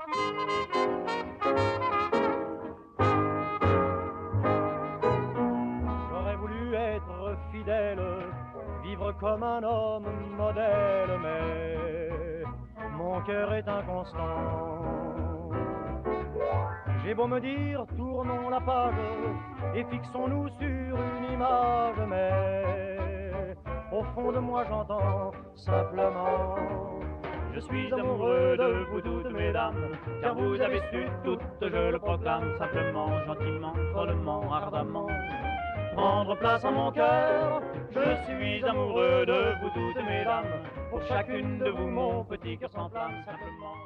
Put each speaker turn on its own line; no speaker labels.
J'aurais voulu être fidèle, vivre comme un homme modèle, mais mon cœur est inconstant. J'ai beau me dire, tournons la page et fixons-nous sur une image, mais au fond de moi j'entends simplement: je suis amoureux de vous toutes, mesdames, car vous avez su toutes, je le proclame, simplement, gentiment, follement, ardemment, prendre place en mon cœur. Je suis amoureux de vous toutes, mesdames, pour chacune de vous mon petit cœur s'enflamme simplement.